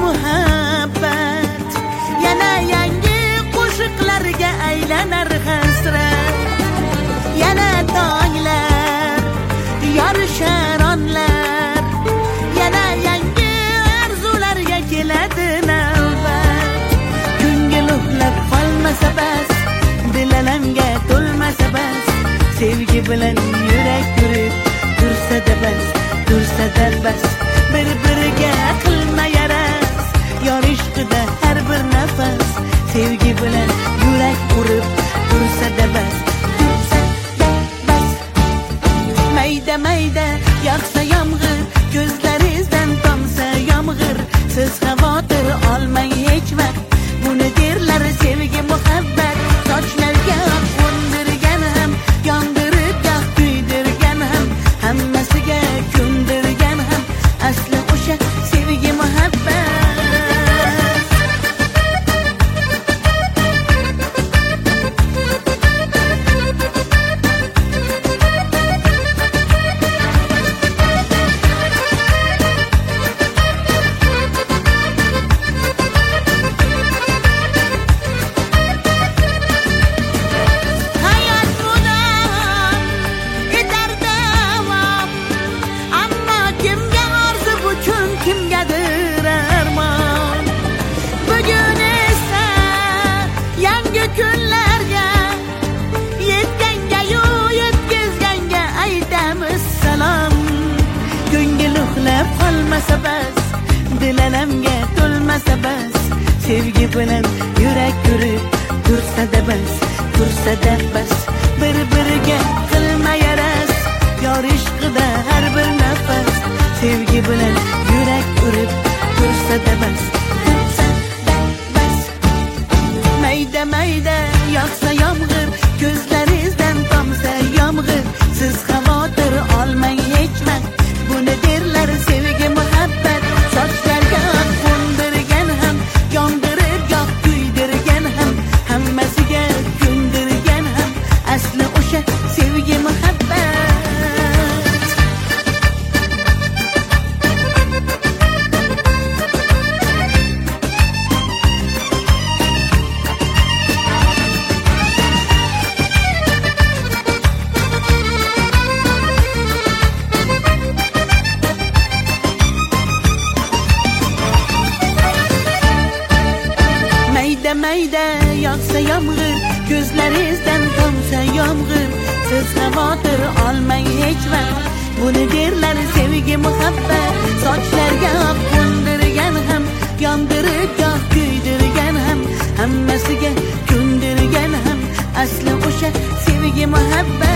muhabbat yana yangi qo'shiqlarga aylanar hasrat. Yana tonglar yorishar onlar, yana yangi arzularga keladi navbat. Ko'ngil uxlab qolmasa bas, dil alamga to'lmasa bas, sevgi bilan yurak yurib tursa-da bas, tursa-da bas. Bir-biriga qilma yaras, yor ishqida har bir nafas, sevgi bilan yurak urib tursa-da bas, tursa-da bas. Mayda mayda yog'sa yomg'ir, ko'zlaringizdan tomsa yomg'ir, siz xavotir olmang hech vaqt, buni derlar sevgi muhabbat. Sochlarga qo'ndirgan ham, yondirib yoq kuydirgan ham, hammasiga ko'ndirgan ham, asli o'sha sevgi muhabbat. Kunlarga yetganga-yu yetkazganga aytamiz salom. Ko'ngil uxlab qolmasa bas, dil alamga to'lmasa bas, sevgi bilan yurak yurib tursa-da bas, tursa-da bas. Bir-biriga qilma yaras, yor ishqida har bir nafas, sevgi bilan yurak urib tursa-da bas, tursa-da bas. Mayda mayda yog'sa yomg'ir, ko'zlaringizdan tomsa yomg'ir, siz xavotir olmang hech vaqt, buni derlar sevgi muhabbat. Sochlarga qo'ndirgan ham, yondirib yoq kuydirgan ham, hammasiga ko'ndirgan ham, asli o'sha sevgi muhabbat. Mayda yog'sa yomg'ir, ko'zlaringizdan tomsa yomg'ir, siz xavotir olmang hech vaqt, buni derlar sevgi muhabbat. Sochlarga qo'ndirgan ham, yondirib yoq kuydirgan ham, hammasiga ko'ndirgan ham, asli o'sha sevgi muhabbat.